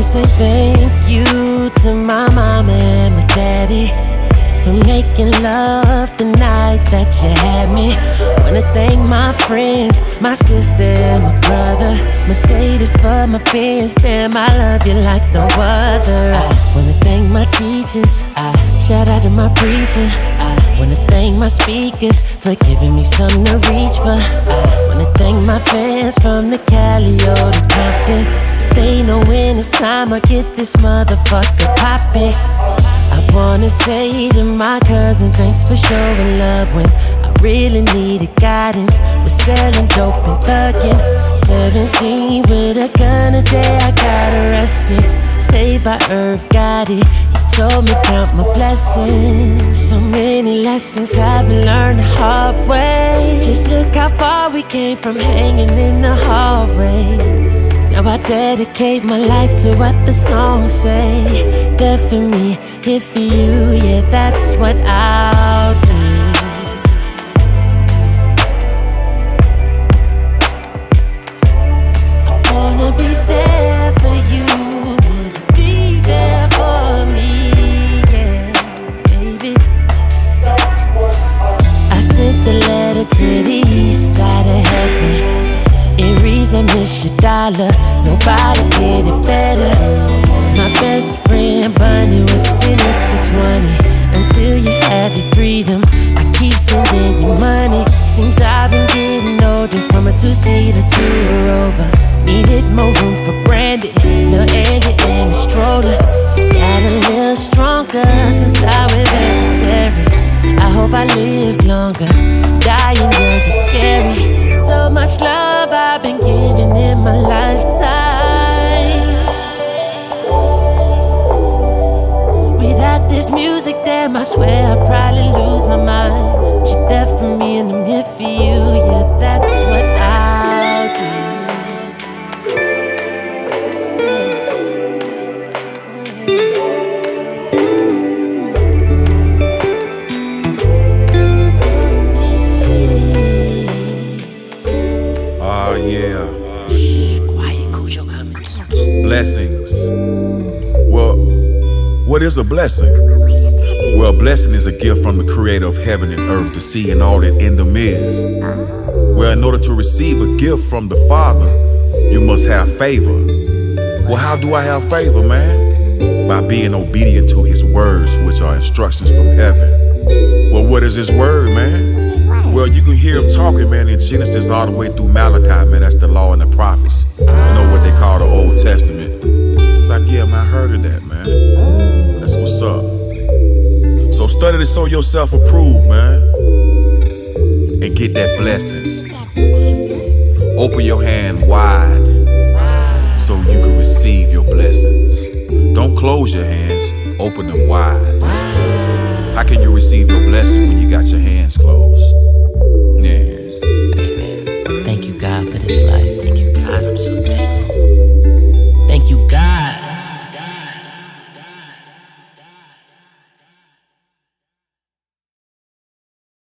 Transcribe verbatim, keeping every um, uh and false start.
say thank you to my mom and my daddy for making love the night that you had me. Wanna thank my friends, my sister and my brother. Mercedes for my Benz, damn I love you like no other. I wanna thank my teachers, I shout out to my preacher. I wanna thank my speakers for giving me something to reach for. I wanna thank my fans from the Cali or the Compton. They know when it's time I get this motherfucker poppin'. I wanna say to my cousin, thanks for showing love when I really needed guidance. Was selling dope and thuggin'. Seventeen with a gun a day, I got arrested. Saved by Irv Gotti, he told me count my blessings. So many lessons I've been learned the hard way. Just look how far we came from hanging in the hallways. Now I dedicate my life to what the songs say. There for me, here for you, yeah, that's what I'll do. I wanna be there for you, will you be there for me, yeah, baby. I sent the letter to the east side of heaven. It reads, I miss your dollar, nobody did it better. My best friend Bunny was sentenced to twenty. Until you have your freedom, I keep sending you money. Seems I've been getting older, from a two-seater to a Rover. Needed more room for Brandy, Lil' Andy and a stroller. Got a little stronger since I went vegetarian. I hope I live longer, dying young is scary. So much love I've been giving in my lifetime. Without this music, damn, I swear I'd probably lose my mind. You're there for me and I'm here for you, yeah, that's what I'll do. Oh yeah. Quiet, Cujo coming. Blessings. Well, what is a blessing? Well, a blessing is a gift from the creator of heaven and earth, the sea and all that in them is. Well, in order to receive a gift from the Father, you must have favor. Well, how do I have favor, man? By being obedient to his words, which are instructions from heaven. Well, what is his word, man? Well, you can hear him talking, man, in Genesis all the way through Malachi, man. That's the law and the prophets. You know what they call the Old Testament. Like, yeah, man, I heard of that, man. That's what's up. So study to show yourself approved, man. And get that blessing. Open your hand wide so you can receive your blessings. Don't close your hands, open them wide. How can you receive your blessings?